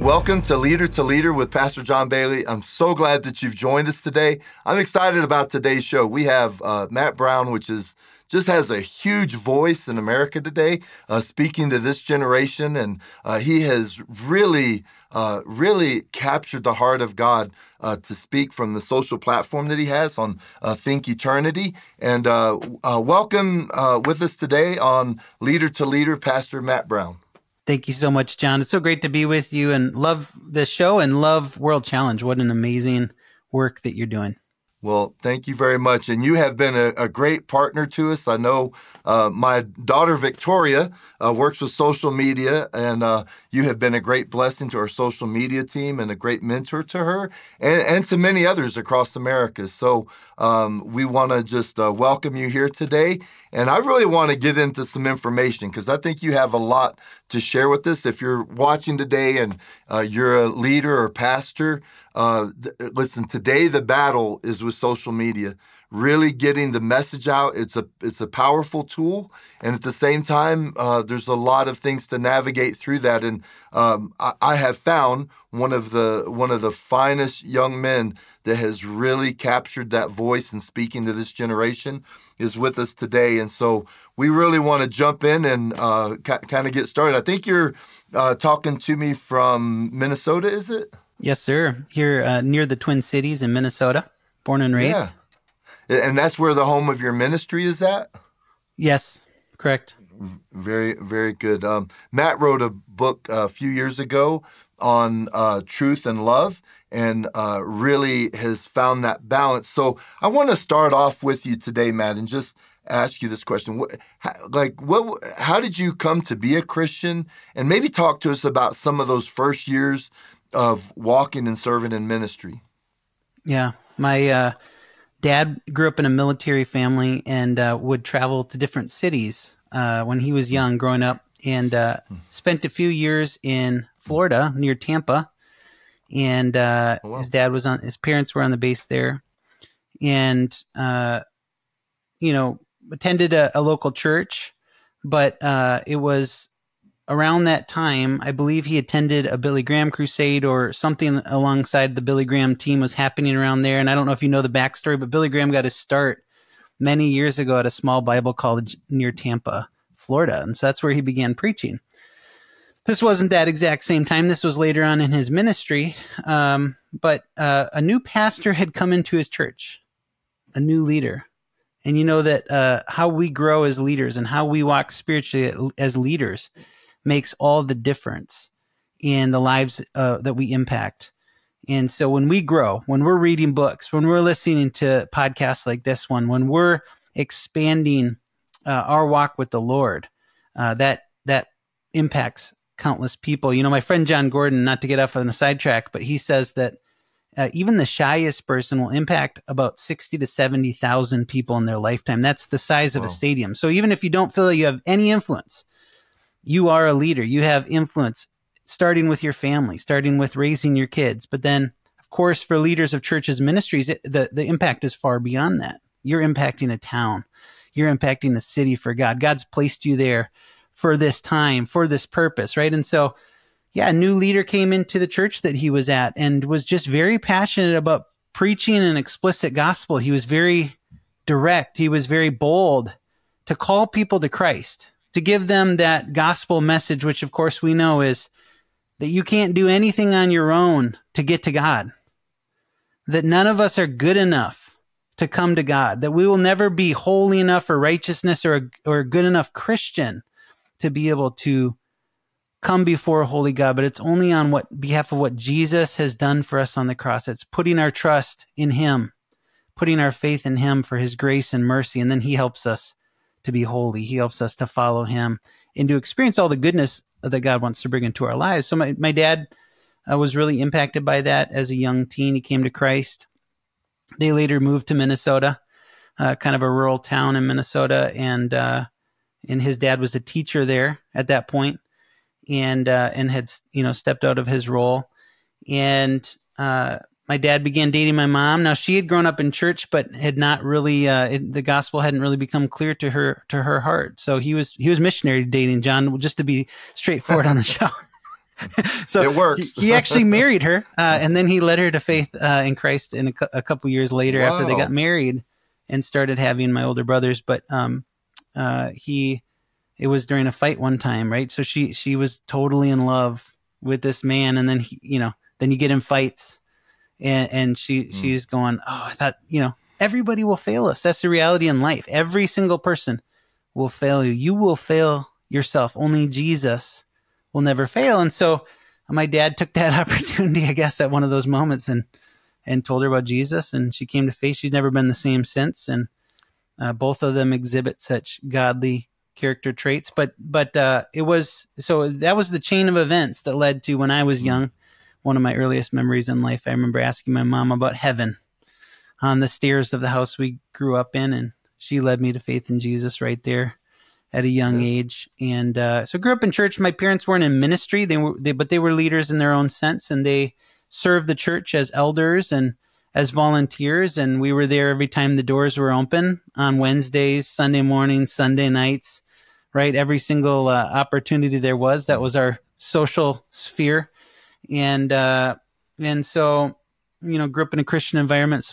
Welcome to Leader with Pastor John Bailey. I'm so glad that you've joined us today. I'm excited about today's show. We have Matt Brown, which is just has a huge voice in America today, speaking to this generation, and he has really captured the heart of God to speak from the social platform that he has on Think Eternity. And welcome with us today on Leader, Pastor Matt Brown. Thank you so much, John. It's so great to be with you and love this show and love World Challenge. What an amazing work that you're doing. Well, thank you very much. And you have been a great partner to us. I know my daughter, Victoria, works with social media, and you have been a great blessing to our social media team and a great mentor to her and to many others across America. So we want to just welcome you here today. And I really want to get into some information because I think you have a lot to share with us. If you're watching today and you're a leader or pastor, listen, today the battle is with social media, really getting the message out. It's a powerful tool. And at the same time, there's a lot of things to navigate through that. And I have found one of the finest young men that has really captured that voice and speaking to this generation is with us today. And so we really want to jump in and kind of get started. I think you're talking to me from Minnesota, is it? Yes, sir. Here near the Twin Cities in Minnesota, born and raised. Yeah. And that's where the home of your ministry is at? Yes, correct. Very, very good. Matt wrote a book a few years ago on truth and love, and really has found that balance. So I want to start off with you today, Matt, and just ask you this question. How did you come to be a Christian? And maybe talk to us about some of those first years of walking and serving in ministry. Yeah. My dad grew up in a military family and would travel to different cities when he was young, growing up, and spent a few years in Florida near Tampa. And his parents were on the base there, and attended a local church. But it was around that time, I believe he attended a Billy Graham crusade or something alongside the Billy Graham team was happening around there. And I don't know if you know the backstory, but Billy Graham got his start many years ago at a small Bible college near Tampa, Florida. And so that's where he began preaching. This wasn't that exact same time. This was later on in his ministry. But a new pastor had come into his church, a new leader. And you know that how we grow as leaders and how we walk spiritually as leaders makes all the difference in the lives that we impact. And so when we grow, when we're reading books, when we're listening to podcasts like this one, when we're expanding our walk with the Lord, that impacts countless people. You know, my friend John Gordon, not to get off on a sidetrack, but he says that even the shyest person will impact about 60 to 70,000 people in their lifetime. That's the size of a stadium. So even if you don't feel like you have any influence, you are a leader. You have influence, starting with your family, starting with raising your kids. But then, of course, for leaders of churches, ministries, the impact is far beyond that. You're impacting a town. You're impacting a city for God. God's placed you there for this time, for this purpose, right? And so, a new leader came into the church that he was at and was just very passionate about preaching an explicit gospel. He was very direct. He was very bold to call people to Christ, to give them that gospel message, which of course we know is that you can't do anything on your own to get to God, that none of us are good enough to come to God, that we will never be holy enough for righteousness or a good enough Christian to be able to come before a holy God, but it's only on behalf of what Jesus has done for us on the cross. It's putting our trust in him, putting our faith in him for his grace and mercy, and then he helps us to be holy. He helps us to follow him and to experience all the goodness that God wants to bring into our lives. So my dad was really impacted by that as a young teen. He came to Christ. They later moved to Minnesota, kind of a rural town in Minnesota, and his dad was a teacher there at that point, and had stepped out of his role. And my dad began dating my mom. Now, she had grown up in church, but had not really, the gospel hadn't really become clear to her heart. So he was missionary dating, John, just to be straightforward on the show. So it works. he actually married her, and then he led her to faith in Christ in a couple years later after they got married and started having my older brothers. But it was during a fight one time, right? So she was totally in love with this man, and then then you get in fights, and she's going, oh, I thought, everybody will fail us. That's the reality in life. Every single person will fail you. You will fail yourself. Only Jesus will never fail. And so my dad took that opportunity, I guess, at one of those moments and told her about Jesus, and she came to faith. She's never been the same since. And both of them exhibit such godly character traits. But that was the chain of events that led to, when I was young, one of my earliest memories in life. I remember asking my mom about heaven on the stairs of the house we grew up in, and she led me to faith in Jesus right there at a young age. And so I grew up in church. My parents weren't in ministry, but they were leaders in their own sense, and they served the church as elders and as volunteers, and we were there every time the doors were open on Wednesdays, Sunday mornings, Sunday nights, right? Every single opportunity there was. That was our social sphere. And so, grew up in a Christian environment,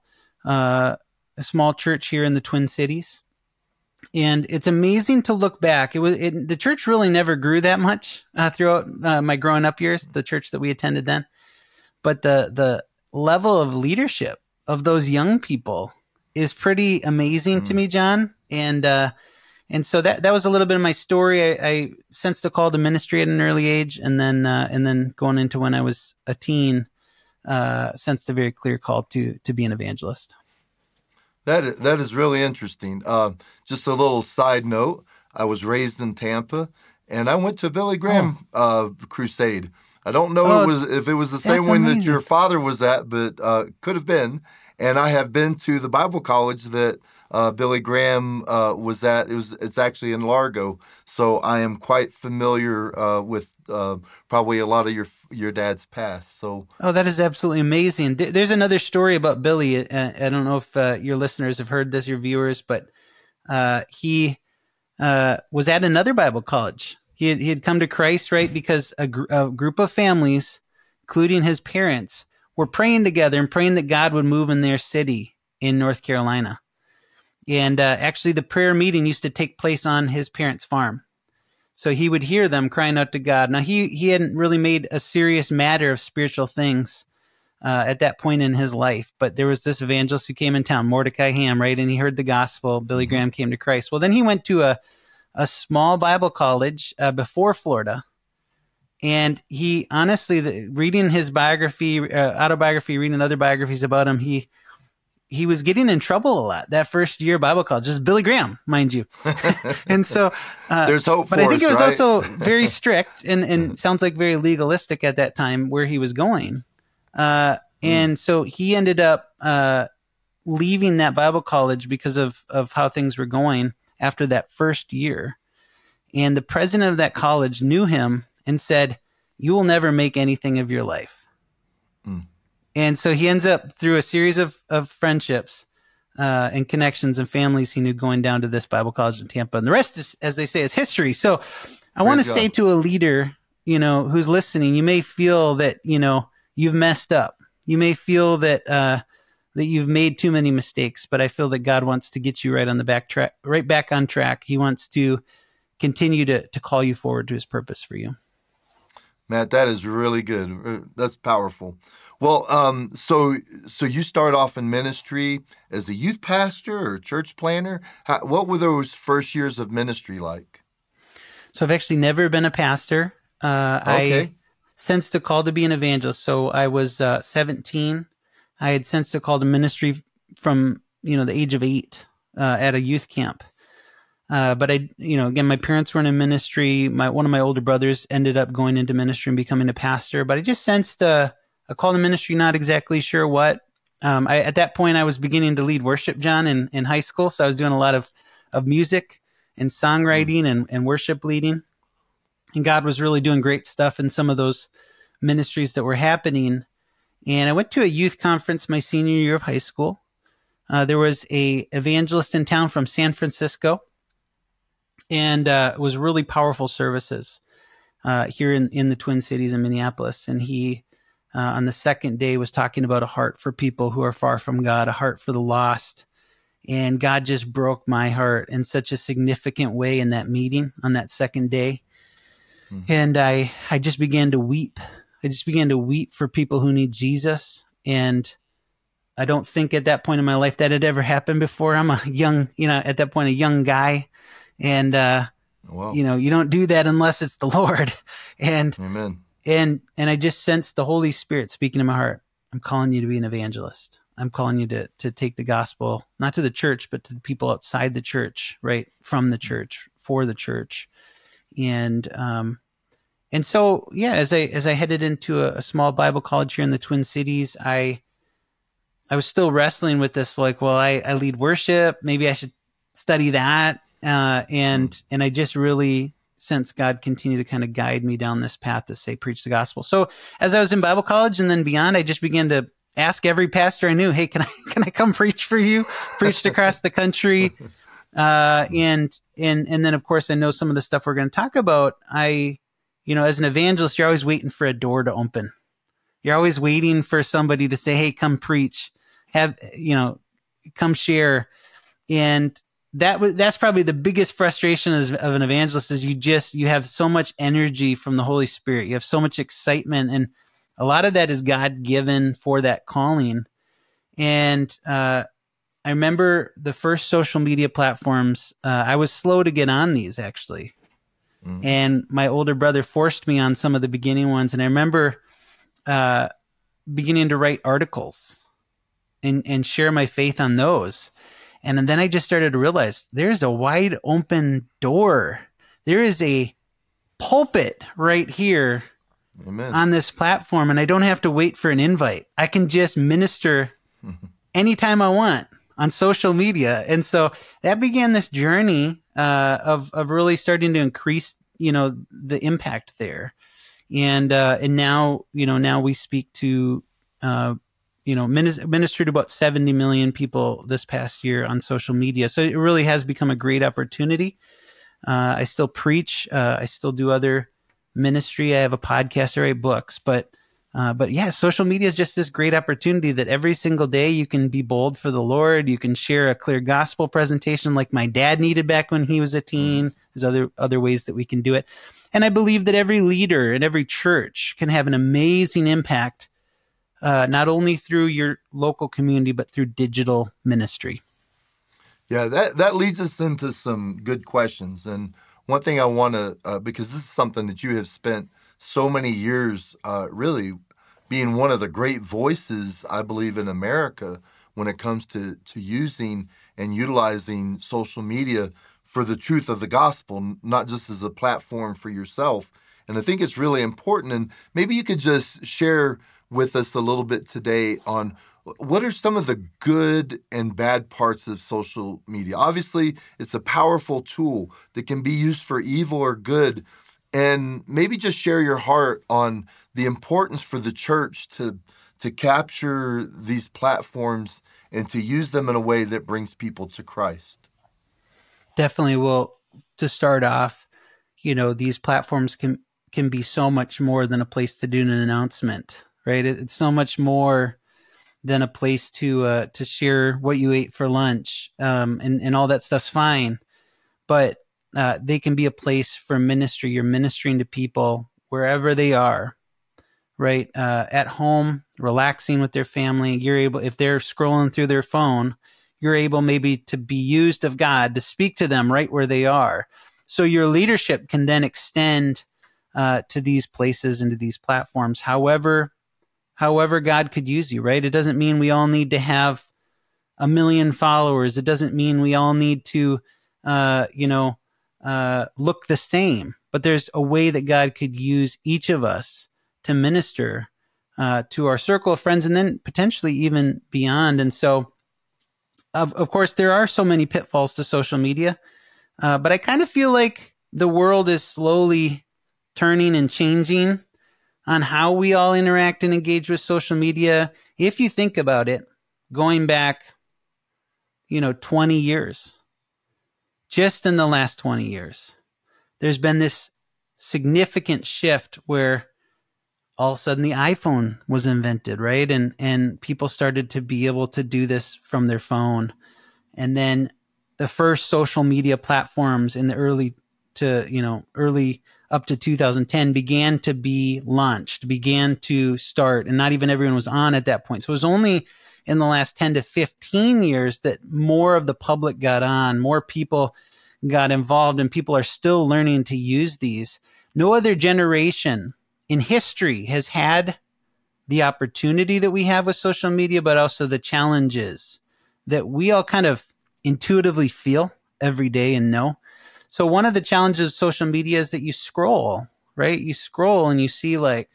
a small church here in the Twin Cities. And it's amazing to look back. The church really never grew that much throughout my growing up years, the church that we attended then. But the level of leadership of those young people is pretty amazing to me, John. And so that was a little bit of my story. I sensed a call to ministry at an early age, and then going into when I was a teen, sensed a very clear call to be an evangelist. That is really interesting. Just a little side note, I was raised in Tampa, and I went to a Billy Graham crusade. I don't know if it was the same one that your father was at, but could have been. And I have been to the Bible college that Billy Graham was at. It's actually in Largo, so I am quite familiar with probably a lot of your dad's past. So, that is absolutely amazing. There's another story about Billy. I don't know if your listeners have heard this, your viewers, but he was at another Bible college. He had come to Christ, right, because a group of families, including his parents, were praying together and praying that God would move in their city in North Carolina. And actually, the prayer meeting used to take place on his parents' farm. So he would hear them crying out to God. Now, he hadn't really made a serious matter of spiritual things at that point in his life. But there was this evangelist who came in town, Mordecai Ham, right? And he heard the gospel. Billy Graham came to Christ. Well, then he went to a small Bible college before Florida. And he honestly, reading his biography, autobiography, reading other biographies about him, he was getting in trouble a lot that first year of Bible college. Just Billy Graham, mind you. And so there's hope for us, but I think it was right? also very strict and sounds like very legalistic at that time where he was going. And so he ended up leaving that Bible college because of how things were going after that first year. And the president of that college knew him and said, "You will never make anything of your life." And so he ends up, through a series of friendships and connections and families he knew, going down to this Bible college in Tampa. And the rest is, as they say, is history. So I want to say to a leader, who's listening, you may feel that, you've messed up. You may feel that that you've made too many mistakes, but I feel that God wants to get you right back on track. He wants to continue to call you forward to his purpose for you. Matt, that is really good. That's powerful. Well, so you start off in ministry as a youth pastor or church planner. What were those first years of ministry like? So I've actually never been a pastor. Okay. I sensed a call to be an evangelist. So I was 17. I had sensed a call to ministry from the age of 8 at a youth camp. But again, my parents weren't in ministry. One of my older brothers ended up going into ministry and becoming a pastor. But I just sensed a call to ministry, not exactly sure what. At that point, I was beginning to lead worship, John, in high school. So I was doing a lot of music and songwriting and worship leading. And God was really doing great stuff in some of those ministries that were happening. And I went to a youth conference my senior year of high school. There was a evangelist in town from San Francisco. And it was really powerful services. here in the Twin Cities in Minneapolis. And he, on the second day, was talking about a heart for people who are far from God, a heart for the lost. And God just broke my heart in such a significant way in that meeting on that second day. Mm-hmm. And I just began to weep. I just began to weep for people who need Jesus. And I don't think at that point in my life that had ever happened before. I'm a young, at that point, a young guy. And, wow. You don't do that unless it's the Lord. And, amen. And I just sensed the Holy Spirit speaking to my heart. I'm calling you to be an evangelist. I'm calling you to take the gospel, not to the church, but to the people outside the church, right? From the church, for the church. And so, yeah, as I headed into a small Bible college here in the Twin Cities, I was still wrestling with this, like, well, I lead worship. Maybe I should study that. And I just really sense God continue to kind of guide me down this path to say, preach the gospel. So as I was in Bible college and then beyond, I just began to ask every pastor I knew, hey, can I come preach for you? Preached across the country. And then of course I know some of the stuff we're going to talk about. As an evangelist, you're always waiting for a door to open. You're always waiting for somebody to say, hey, come preach, come share. And that's probably the biggest frustration of an evangelist is you have so much energy from the Holy Spirit. You have so much excitement, and a lot of that is God given for that calling. And I remember the first social media platforms, I was slow to get on these actually. Mm-hmm. And my older brother forced me on some of the beginning ones. And I remember beginning to write articles and share my faith on those. And then I just started to realize there's a wide open door. There is a pulpit right here. Amen. On this platform, and I don't have to wait for an invite. I can just minister anytime I want on social media. And so that began this journey of really starting to increase, the impact there. And now we speak to, ministered to about 70 million people this past year on social media. So it really has become a great opportunity. I still preach. I still do other ministry. I have a podcast. I write books, but yeah, social media is just this great opportunity that every single day you can be bold for the Lord. You can share a clear gospel presentation like my dad needed back when he was a teen. There's other ways that we can do it. And I believe that every leader in every church can have an amazing impact, not only through your local community, but through digital ministry. Yeah, that leads us into some good questions. And one thing I want to, because this is something that you have spent so many years really being one of the great voices, I believe, in America when it comes to using and utilizing social media for the truth of the gospel, not just as a platform for yourself. And I think it's really important. And maybe you could just share with us a little bit today on what are some of the good and bad parts of social media? Obviously, it's a powerful tool that can be used for evil or good. And maybe just share your heart on the importance for the church to capture these platforms and to use them in a way that brings people to Christ. Definitely. Well, to start off, these platforms can be so much more than a place to do an announcement, right? It's so much more than a place to share what you ate for lunch, and all that stuff's fine. But they can be a place for ministry. You're ministering to people wherever they are, right? At home, relaxing with their family. You're able, if they're scrolling through their phone, you're able maybe to be used of God to speak to them right where they are. So your leadership can then extend to these places and to these platforms. However God could use you, right? It doesn't mean we all need to have 1 million followers. It doesn't mean we all need to, look the same. But there's a way that God could use each of us to minister to our circle of friends and then potentially even beyond. And so, of course, there are so many pitfalls to social media, but I kind of feel like the world is slowly turning and changing on how we all interact and engage with social media. If you think about it, going back, 20 years, just in the last 20 years, there's been this significant shift where all of a sudden the iPhone was invented, right? And people started to be able to do this from their phone. And then the first social media platforms in the early up to 2010 began to be launched, began to start, and not even everyone was on at that point. So it was only in the last 10 to 15 years that more of the public got on, more people got involved, and people are still learning to use these. No other generation in history has had the opportunity that we have with social media, but also the challenges that we all kind of intuitively feel every day and know. So one of the challenges of social media is that you scroll, right? You scroll and you see like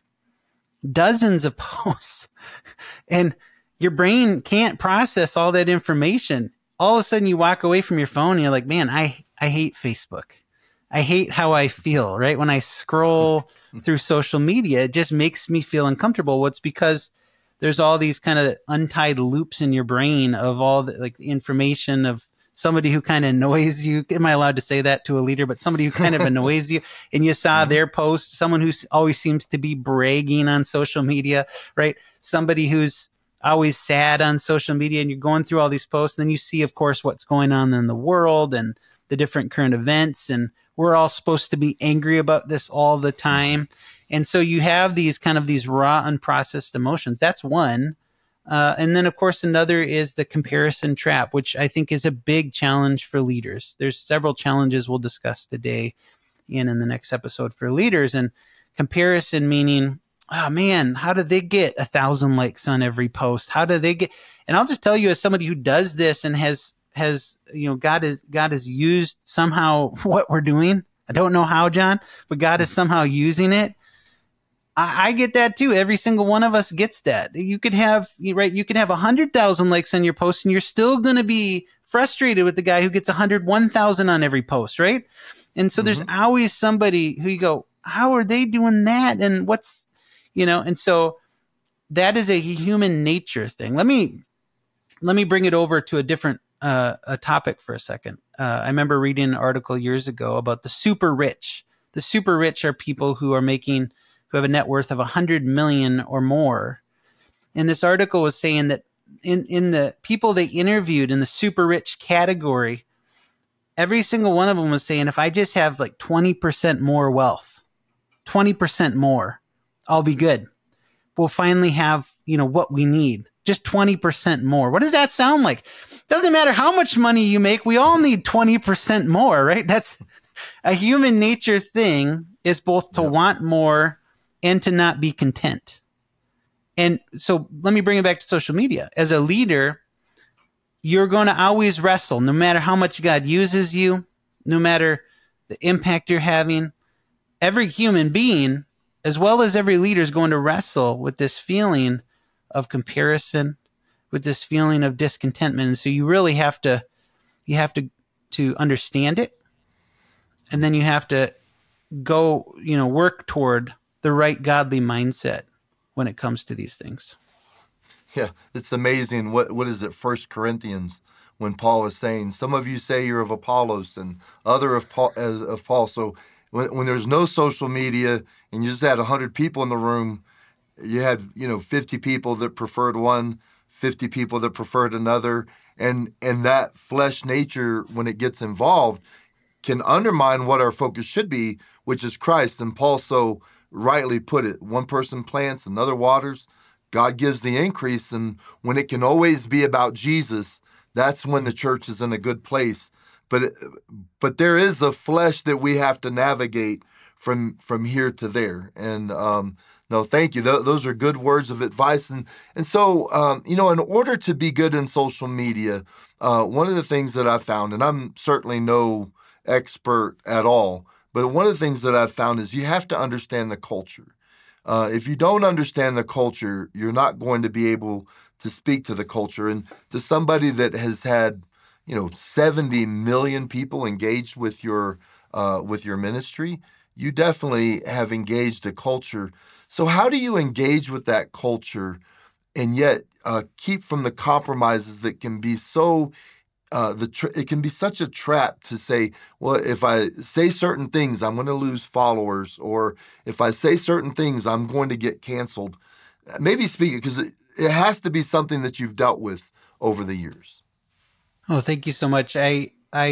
dozens of posts and your brain can't process all that information. All of a sudden you walk away from your phone and you're like, man, I hate Facebook. I hate how I feel, right? When I scroll through social media, it just makes me feel uncomfortable. Well, it's because there's all these kind of untied loops in your brain of all the like information of somebody who kind of annoys you. Am I allowed to say that to a leader? But somebody who kind of annoys you, and you saw their post, someone who always seems to be bragging on social media, right? Somebody who's always sad on social media, and you're going through all these posts. And then you see, of course, what's going on in the world and the different current events. And we're all supposed to be angry about this all the time. And so you have these kind of these raw, unprocessed emotions. That's one. And then, of course, another is the comparison trap, which I think is a big challenge for leaders. There's several challenges we'll discuss today and in the next episode for leaders. And comparison meaning, oh man, how do they get 1,000 likes on every post? How do they get? And I'll just tell you, as somebody who does this and has God has used somehow what we're doing. I don't know how, John, but God is somehow using it. I get that too. Every single one of us gets that. You could have 100,000 likes on your post and you're still going to be frustrated with the guy who gets 101,000 on every post, right? And so there's always somebody who you go, how are they doing that? And what's, and so that is a human nature thing. Let me bring it over to a different a topic for a second. I remember reading an article years ago about the super rich. The super rich are people who have a net worth of 100 million or more. And this article was saying that in the people they interviewed in the super rich category, every single one of them was saying, if I just have like 20% more wealth, 20% more, I'll be good. We'll finally have, what we need. Just 20% more. What does that sound like? Doesn't matter how much money you make. We all need 20% more, right? That's a human nature thing, is both to want more and to not be content. And so let me bring it back to social media. As a leader, you're going to always wrestle, no matter how much God uses you, no matter the impact you're having. Every human being, as well as every leader, is going to wrestle with this feeling of comparison, with this feeling of discontentment. And so you really have to understand it. And then you have to go, work toward the right godly mindset when it comes to these things. Yeah, it's amazing. What is it, 1 Corinthians, when Paul is saying, some of you say you're of Apollos and other of Paul. So when there's no social media and you just had 100 people in the room, you had 50 people that preferred one, 50 people that preferred another, and that flesh nature, when it gets involved, can undermine what our focus should be, which is Christ. And Paul so rightly put it, one person plants, another waters, God gives the increase. And when it can always be about Jesus, that's when the church is in a good place. But there is a flesh that we have to navigate from here to there. And no, thank you. Those are good words of advice. And so, in order to be good in social media, one of the things that I found, and I'm certainly no expert at all, but one of the things that I've found is you have to understand the culture. If you don't understand the culture, you're not going to be able to speak to the culture. And to somebody that has had, 70 million people engaged with your ministry, you definitely have engaged a culture. So how do you engage with that culture and yet keep from the compromises that can be so it can be such a trap to say, well, if I say certain things, I'm going to lose followers, or if I say certain things, I'm going to get canceled. Maybe speak, because it has to be something that you've dealt with over the years. Oh, thank you so much. I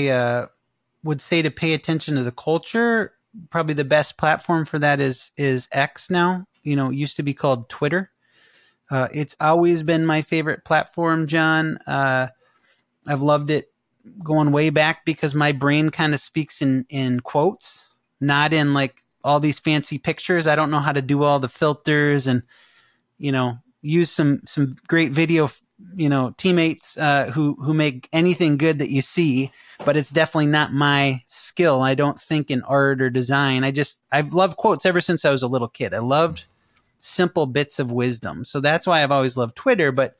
would say to pay attention to the culture. Probably the best platform for that is X now. You know, it used to be called Twitter. It's always been my favorite platform, John. I've loved it going way back because my brain kind of speaks in quotes, not in like all these fancy pictures. I don't know how to do all the filters and, you know, use some great video, you know, teammates who make anything good that you see, but it's definitely not my skill. I don't think in art or design. I've loved quotes ever since I was a little kid. I loved simple bits of wisdom. So that's why I've always loved Twitter, but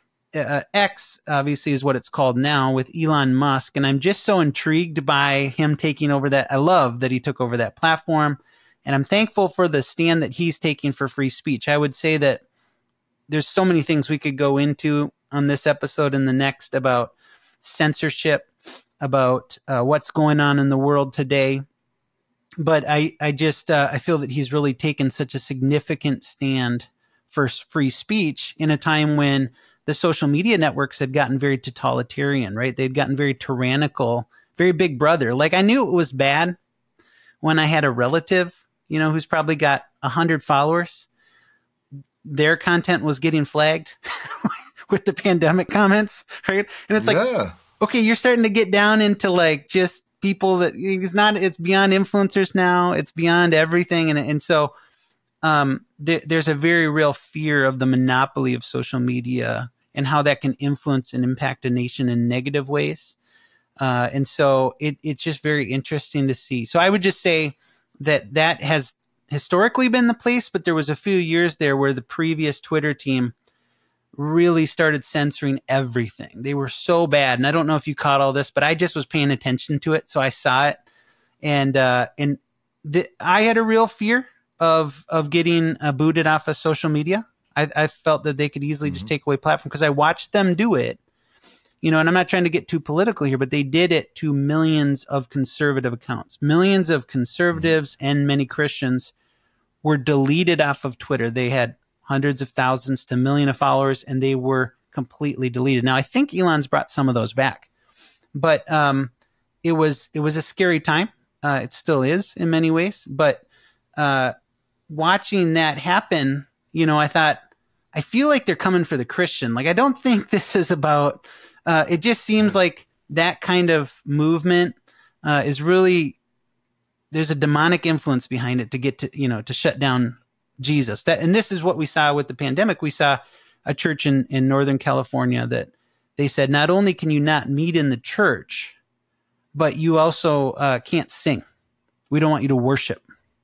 X obviously is what it's called now with Elon Musk. And I'm just so intrigued by him taking over that. I love that he took over that platform. And I'm thankful for the stand that he's taking for free speech. I would say that there's so many things we could go into on this episode and the next about censorship, about what's going on in the world today. But I feel that he's really taken such a significant stand for free speech in a time when the social media networks had gotten very totalitarian, right? They'd gotten very tyrannical, very big brother. Like I knew it was bad when I had a relative, you know, who's probably got 100 followers. Their content was getting flagged with the pandemic comments, right? And it's like, okay, you're starting to get down into like just people that it's beyond influencers now. It's beyond everything. And so there's a very real fear of the monopoly of social media and how that can influence and impact a nation in negative ways. And so it's just very interesting to see. So I would just say that has historically been the place, but there was a few years there where the previous Twitter team really started censoring everything. They were so bad. And I don't know if you caught all this, but I just was paying attention to it. So I saw it. And I had a real fear of getting booted off of social media. I felt that they could easily just take away platform because I watched them do it, you know, and I'm not trying to get too political here, but they did it to millions of conservative accounts. Millions of conservatives and many Christians were deleted off of Twitter. They had hundreds of thousands to millions of followers, and they were completely deleted. Now, I think Elon's brought some of those back, but it was a scary time. It still is in many ways, but watching that happen, you know, I thought, I feel like they're coming for the Christian. Like, I don't think this is about, it just seems like that kind of movement is really, there's a demonic influence behind it to get to, you know, to shut down Jesus. And this is what we saw with the pandemic. We saw a church in Northern California that they said, not only can you not meet in the church, but you also can't sing. We don't want you to worship.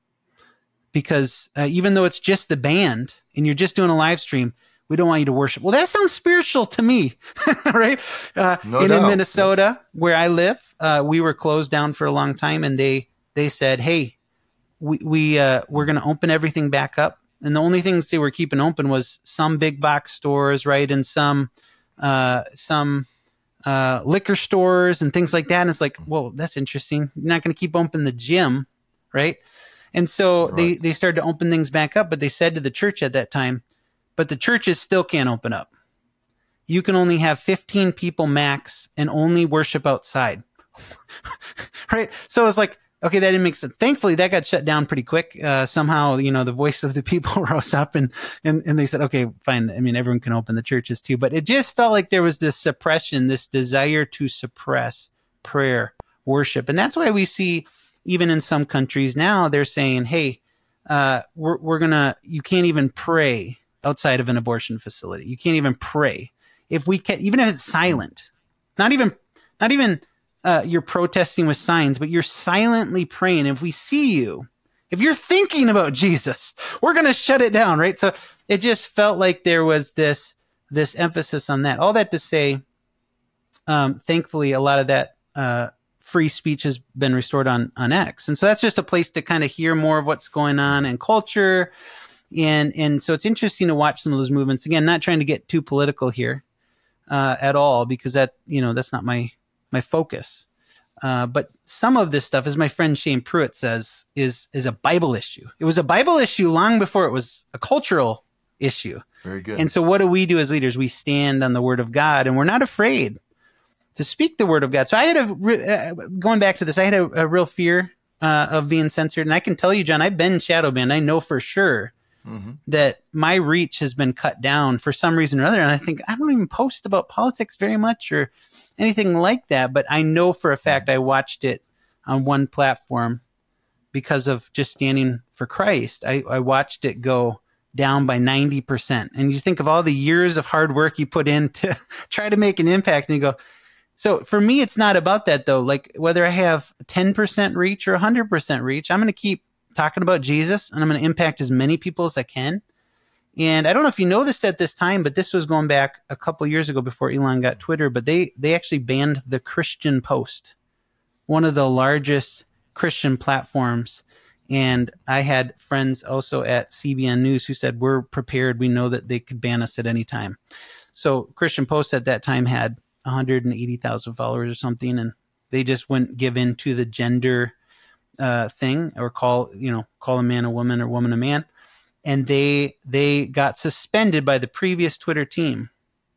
Because even though it's just the band and you're just doing a live stream, we don't want you to worship. Well, that sounds spiritual to me, right? In Minnesota, where I live, we were closed down for a long time, and they said, "Hey, we're going to open everything back up." And the only things they were keeping open was some big box stores, right, and some liquor stores and things like that. And it's like, whoa, that's interesting. You're not going to keep open the gym, right? And so they started to open things back up, but they said to the church at that time, but the churches still can't open up. You can only have 15 people max and only worship outside. Right? So it's like, okay, that didn't make sense. Thankfully, that got shut down pretty quick. Somehow, you know, the voice of the people rose up and they said, okay, fine. I mean, everyone can open the churches too. But it just felt like there was this suppression, this desire to suppress prayer, worship. And that's why we see, even in some countries now, they're saying, hey, you can't even pray outside of an abortion facility. You can't even pray. Even if it's silent, not even you're protesting with signs, but you're silently praying. If we see you, if you're thinking about Jesus, we're going to shut it down, right? So it just felt like there was this emphasis on that. All that to say, thankfully, a lot of that free speech has been restored on X. And so that's just a place to kind of hear more of what's going on in culture. And so it's interesting to watch some of those movements. Again, not trying to get too political here at all, because that's not my my focus. But some of this stuff, as my friend Shane Pruitt says, is a Bible issue. It was a Bible issue long before it was a cultural issue. Very good. And so what do we do as leaders? We stand on the word of God, and we're not afraid to speak the word of God. So I had going back to this, I had a real fear of being censored. And I can tell you, John, I've been shadow banned. I know for sure that my reach has been cut down for some reason or other. And I think I don't even post about politics very much or anything like that. But I know for a fact I watched it on one platform because of just standing for Christ. I watched it go down by 90%. And you think of all the years of hard work you put in to try to make an impact, and you go, so for me, it's not about that though. Like whether I have 10% reach or 100% reach, I'm going to keep talking about Jesus, and I'm going to impact as many people as I can. And I don't know if you know this at this time, but this was going back a couple years ago before Elon got Twitter, but they actually banned the Christian Post, one of the largest Christian platforms. And I had friends also at CBN News who said, we're prepared. We know that they could ban us at any time. So Christian Post at that time had 180,000 followers or something, and they just wouldn't give in to the gender thing, or call a man a woman or woman a man. And they got suspended by the previous Twitter team.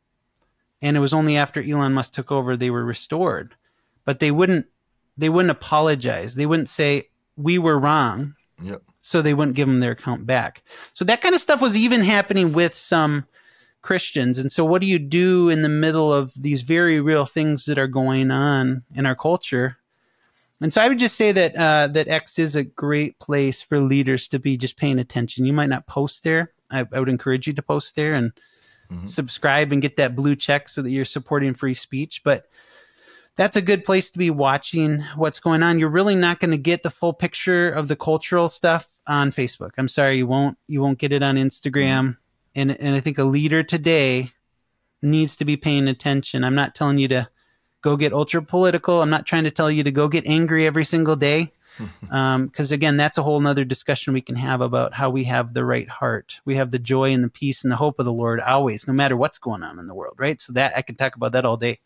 And it was only after Elon Musk took over they were restored. But they wouldn't apologize. They wouldn't say we were wrong. Yep. So they wouldn't give them their account back. So that kind of stuff was even happening with some Christians. And so what do you do in the middle of these very real things that are going on in our culture? And so I would just say that that X is a great place for leaders to be just paying attention. You might not post there. I would encourage you to post there and subscribe and get that blue check so that you're supporting free speech. But that's a good place to be watching what's going on. You're really not going to get the full picture of the cultural stuff on Facebook. I'm sorry, you won't get it on Instagram. And I think a leader today needs to be paying attention. I'm not telling you to go get ultra political. I'm not trying to tell you to go get angry every single day. Because again, that's a whole nother discussion we can have about how we have the right heart. We have the joy and the peace and the hope of the Lord always, no matter what's going on in the world, right? So that I could talk about that all day.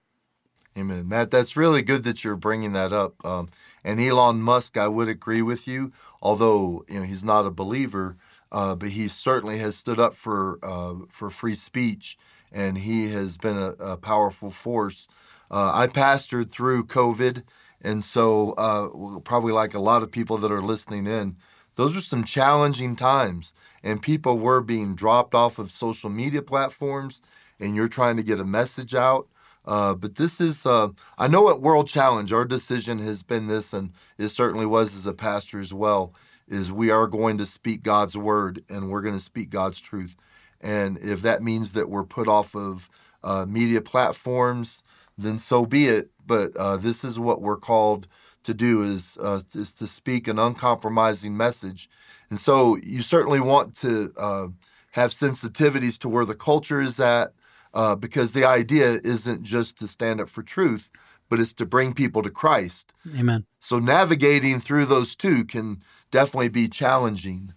Amen. Matt, that's really good that you're bringing that up. And Elon Musk, I would agree with you, although he's not a believer, but he certainly has stood up for free speech, and he has been a powerful force. I pastored through COVID, and so probably like a lot of people that are listening in, those are some challenging times, and people were being dropped off of social media platforms, and you're trying to get a message out. But this is, I know at World Challenge, our decision has been this, and it certainly was as a pastor as well, is we are going to speak God's word, and we're going to speak God's truth. And if that means that we're put off of media platforms, then so be it. But this is what we're called to do, is to speak an uncompromising message. And so you certainly want to have sensitivities to where the culture is at, because the idea isn't just to stand up for truth, but it's to bring people to Christ. Amen. So navigating through those two can definitely be challenging.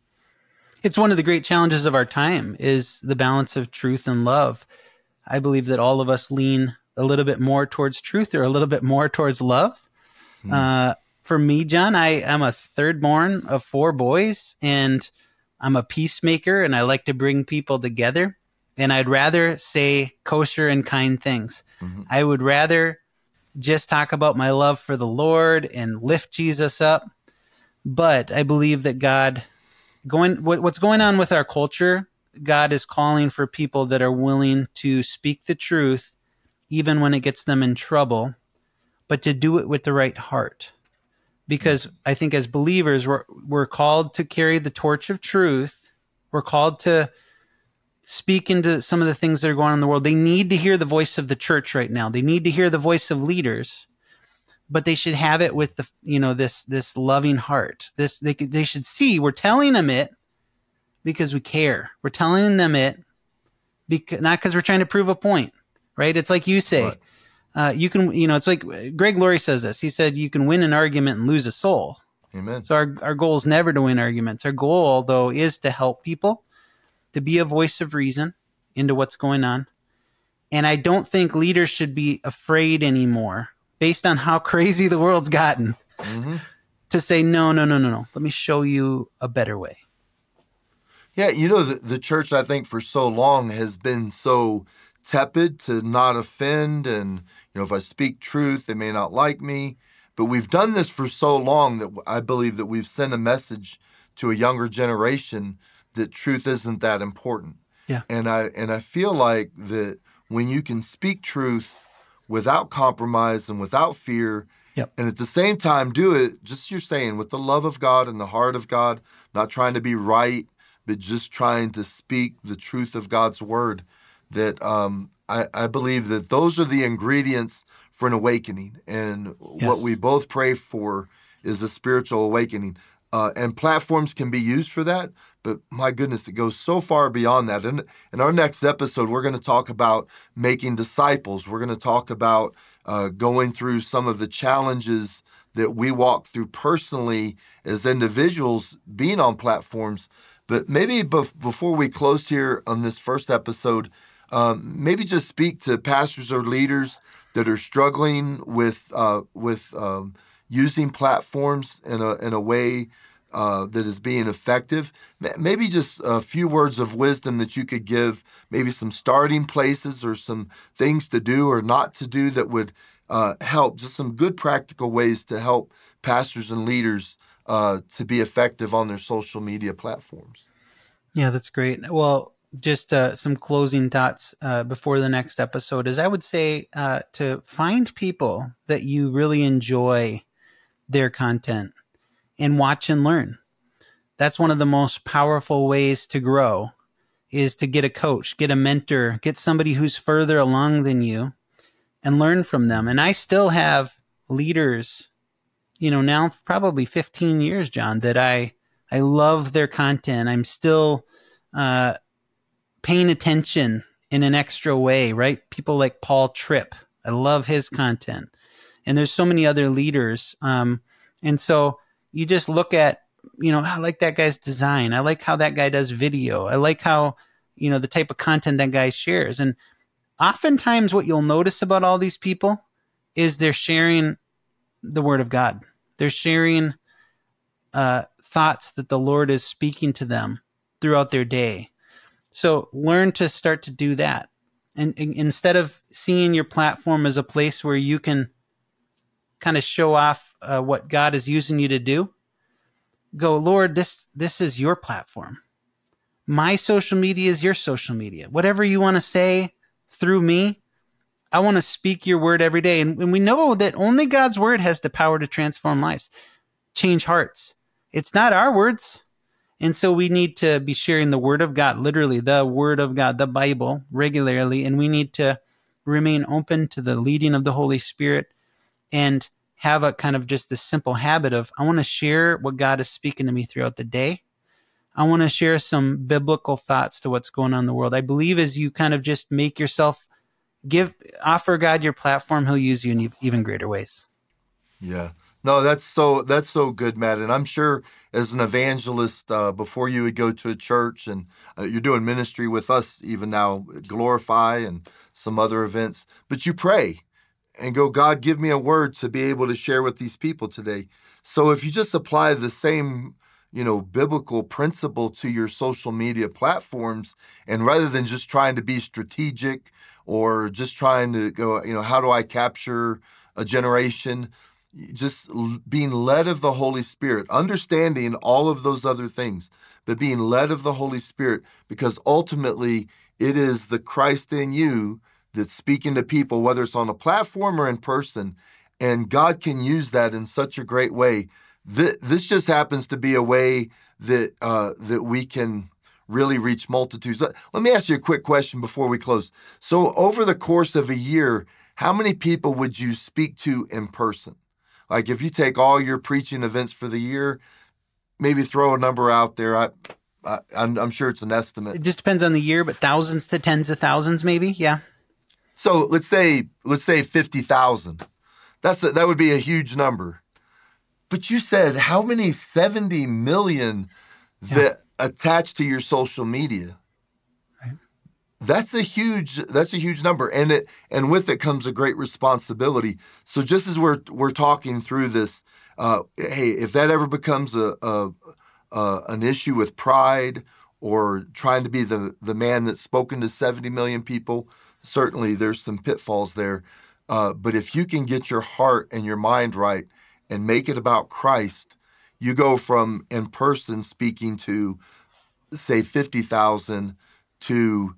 It's one of the great challenges of our time is the balance of truth and love. I believe that all of us lean a little bit more towards truth or a little bit more towards love. For me, John, I'm a third born of 4 boys, and I'm a peacemaker, and I like to bring people together. And I'd rather say kosher and kind things. I would rather just talk about my love for the Lord and lift Jesus up. But I believe that what's going on with our culture, God is calling for people that are willing to speak the truth, even when it gets them in trouble, but to do it with the right heart. Because I think as believers, we're called to carry the torch of truth. We're called to speak into some of the things that are going on in the world. They need to hear the voice of the church right now. They need to hear the voice of leaders, but they should have it with this loving heart. They should see we're telling them it because we care. We're telling them it not because we're trying to prove a point, right? It's like you say, right. It's like Greg Laurie says this. He said, you can win an argument and lose a soul. Amen. So our goal is never to win arguments. Our goal, though, is to help people, to be a voice of reason into what's going on, And I don't think leaders should be afraid anymore, based on how crazy the world's gotten, to say, no. Let me show you a better way. Yeah, the church, I think, for so long has been so tepid to not offend. And, if I speak truth, they may not like me. But we've done this for so long that I believe that we've sent a message to a younger generation that truth isn't that important. Yeah. And I feel like that when you can speak truth without compromise and without fear, Yep. and at the same time do it, just you're saying, with the love of God and the heart of God, not trying to be right, but just trying to speak the truth of God's word, that I believe that those are the ingredients for an awakening. And what we both pray for is a spiritual awakening. And platforms can be used for that, but my goodness, it goes so far beyond that. And in our next episode, we're going to talk about making disciples. We're going to talk about going through some of the challenges that we walk through personally as individuals being on platforms. But maybe before we close here on this first episode, maybe just speak to pastors or leaders that are struggling with using platforms in a way that is being effective. Maybe just a few words of wisdom that you could give, maybe some starting places or some things to do or not to do that would help, just some good practical ways to help pastors and leaders to be effective on their social media platforms. Yeah, that's great. Well, just some closing thoughts before the next episode is I would say to find people that you really enjoy their content and watch and learn. That's one of the most powerful ways to grow, is to get a coach, get a mentor, get somebody who's further along than you and learn from them. And I still have leaders, now probably 15 years, John, that I love their content. I'm still paying attention in an extra way, right? People like Paul Tripp. I love his content. And there's so many other leaders. And so you just look at, I like that guy's design. I like how that guy does video. I like how, the type of content that guy shares. And oftentimes what you'll notice about all these people is they're sharing the word of God. They're sharing thoughts that the Lord is speaking to them throughout their day. So learn to start to do that. And instead of seeing your platform as a place where you can kind of show off what God is using you to do, go, Lord, this is your platform. My social media is your social media. Whatever you want to say through me, I want to speak your word every day. And we know that only God's word has the power to transform lives, change hearts. It's not our words. And so we need to be sharing the word of God, literally the word of God, the Bible, regularly. And we need to remain open to the leading of the Holy Spirit and have a kind of just this simple habit of, I want to share what God is speaking to me throughout the day. I want to share some biblical thoughts to what's going on in the world. I believe as you kind of just make yourself offer God your platform, he'll use you in even greater ways. Yeah. No, that's so good, Matt. And I'm sure as an evangelist, before you would go to a church, and you're doing ministry with us even now, Glorify and some other events, but you pray and go, God, give me a word to be able to share with these people today. So if you just apply the same, biblical principle to your social media platforms, and rather than just trying to be strategic or just trying to go, how do I capture a generation? Just being led of the Holy Spirit, understanding all of those other things, but being led of the Holy Spirit, because ultimately it is the Christ in you that's speaking to people, whether it's on a platform or in person, and God can use that in such a great way. This just happens to be a way that we can really reach multitudes. Let me ask you a quick question before we close. So over the course of a year, how many people would you speak to in person? Like if you take all your preaching events for the year, maybe throw a number out there. I'm sure it's an estimate. It just depends on the year, but thousands to tens of thousands, maybe. Yeah. So let's say 50,000. That would be a huge number. But you said how many 70 million that attach to your social media? Right. That's a huge number, and with it comes a great responsibility. So just as we're talking through this, hey, if that ever becomes an issue with pride or trying to be the man that's spoken to 70 million people, certainly there's some pitfalls there. But if you can get your heart and your mind right and make it about Christ, you go from in person speaking to, say, 50,000 to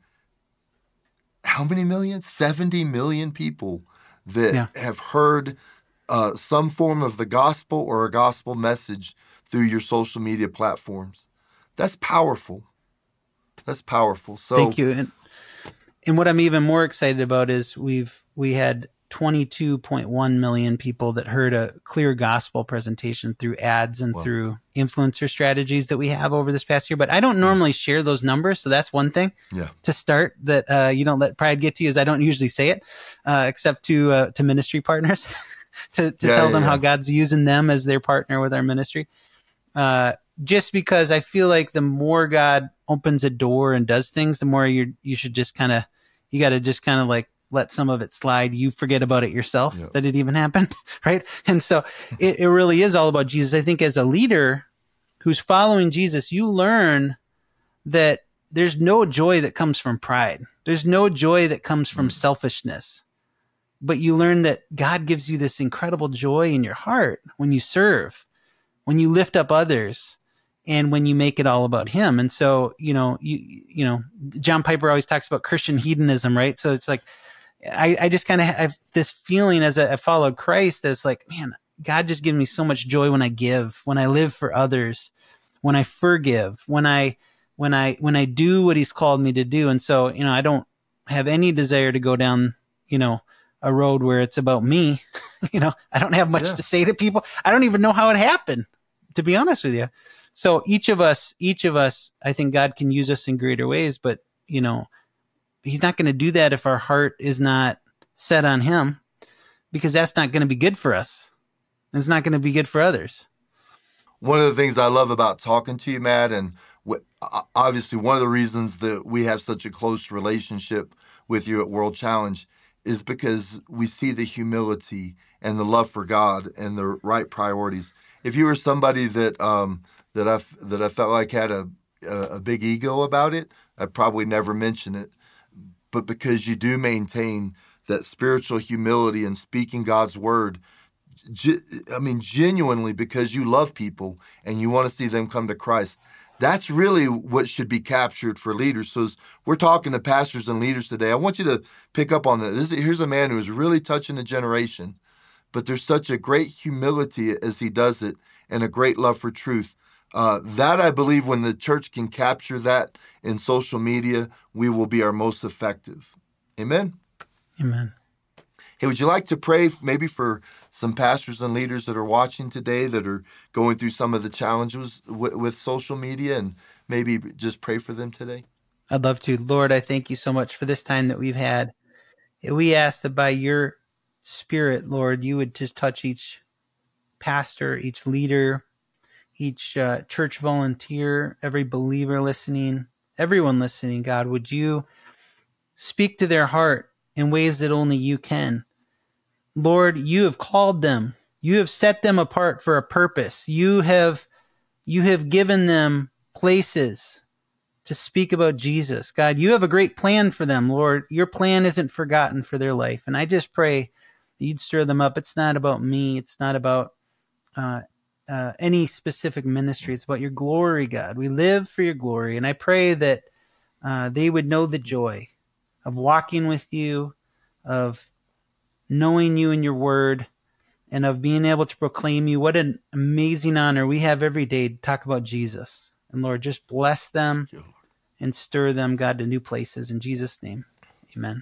how many million? 70 million people that have heard some form of the gospel or a gospel message through your social media platforms. That's powerful. That's powerful. So thank you. And what I'm even more excited about is we had 22.1 million people that heard a clear gospel presentation through ads and through influencer strategies that we have over this past year. But I don't normally share those numbers. So that's one thing to start that you don't let pride get to you, is I don't usually say it except to ministry partners to tell them how God's using them as their partner with our ministry. Just because I feel like the more God opens a door and does things, the more you should just kind of, you got to just kind of like let some of it slide. You forget about it yourself, that it even happened, right? And so it really is all about Jesus. I think as a leader who's following Jesus, you learn that there's no joy that comes from pride. There's no joy that comes from selfishness. But you learn that God gives you this incredible joy in your heart when you serve, when you lift up others, and when you make it all about him. And so, you know, John Piper always talks about Christian hedonism, right? So it's like, I just kind of have this feeling as I followed Christ that's like, man, God just gives me so much joy when I give, when I live for others, when I forgive, when I do what he's called me to do. And so, you know, I don't have any desire to go down, you know, a road where it's about me. You know, I don't have much to say to people. I don't even know how it happened, to be honest with you. So each of us, I think God can use us in greater ways, but, you know, he's not going to do that if our heart is not set on him, because that's not going to be good for us. It's not going to be good for others. One of the things I love about talking to you, Matt, and obviously one of the reasons that we have such a close relationship with you at World Challenge is because we see the humility and the love for God and the right priorities. If you were somebody that I felt like had a big ego about it, I'd probably never mention it. But because you do maintain that spiritual humility and speaking God's word, genuinely, because you love people and you want to see them come to Christ, that's really what should be captured for leaders. So as we're talking to pastors and leaders today, I want you to pick up on that. Here's a man who is really touching a generation, but there's such a great humility as he does it and a great love for truth. That I believe when the church can capture that in social media, we will be our most effective. Amen? Amen. Hey, would you like to pray maybe for some pastors and leaders that are watching today that are going through some of the challenges with social media, and maybe just pray for them today? I'd love to. Lord, I thank you so much for this time that we've had. We ask that by your Spirit, Lord, you would just touch each pastor, each leader, each church volunteer, every believer listening, everyone listening. God, would you speak to their heart in ways that only you can? Lord, you have called them. You have set them apart for a purpose. You have given them places to speak about Jesus. God, you have a great plan for them, Lord. Your plan isn't forgotten for their life. And I just pray that you'd stir them up. It's not about me. It's not about any specific ministry. It's about your glory, God. We live for your glory. And I pray that they would know the joy of walking with you, of knowing you in your word, and of being able to proclaim you. What an amazing honor we have every day to talk about Jesus. And Lord, just bless them and stir them, God, to new places. In Jesus' name, amen.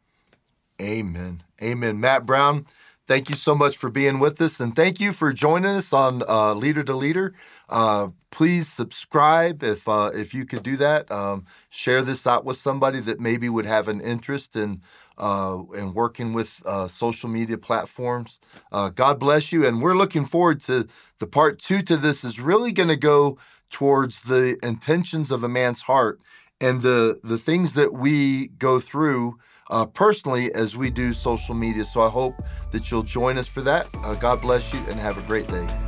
Amen. Amen. Matt Brown, thank you so much for being with us, and thank you for joining us on Leader to Leader. Please subscribe if you could do that. Share this out with somebody that maybe would have an interest in working with social media platforms. God bless you, and we're looking forward to the part 2 to this. Is really going to go towards the intentions of a man's heart and the things that we go through personally as we do social media. So I hope that you'll join us for that. God bless you and have a great day.